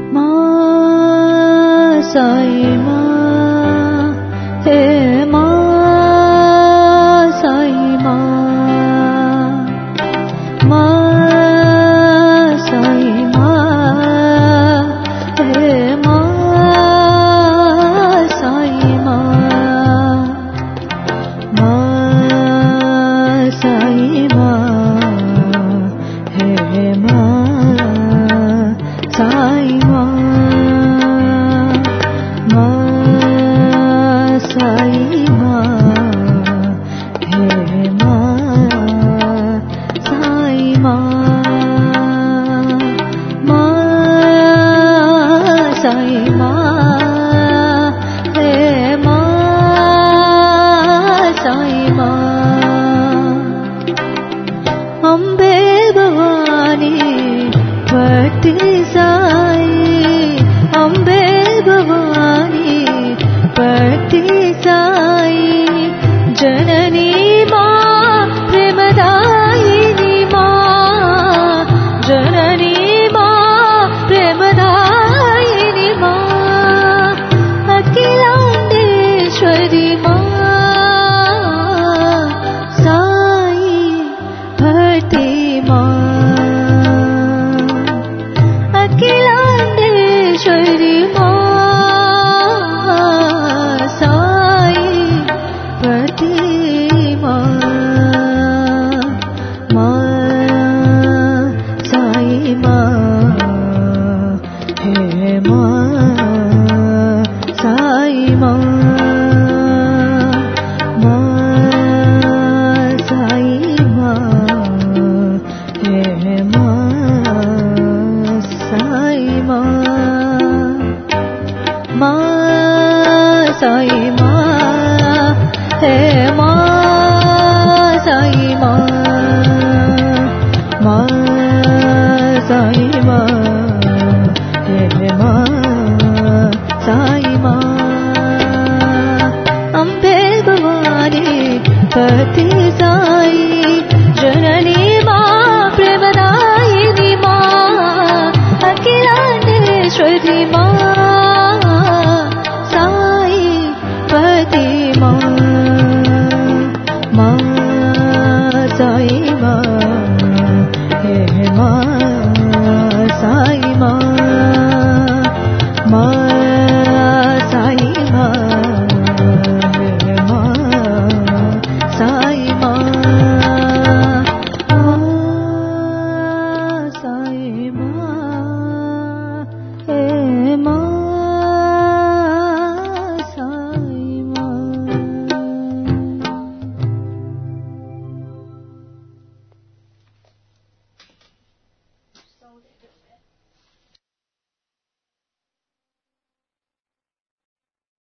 साई माँ हे माँ साई माँ साई माँ हे माँ साई माँ साई माँ हे माँ साई माँ साई अम्बे भवानी पति साई अम्बे भवानी पति साई जननी माँ प्रेमदायिनी माँ जननी माँ प्रेमदायिनी माँ अखिलांडेश्वरी माँ साई भरती माँ अखिलांडेश्वरी माँ साई माँ हे माँ साई माँ साई माँ हे माँ साई माँ अम्बे भवानी पति साई जननी माँ प्रेमदायिनी माँ अखिलांडेश्वरी माँ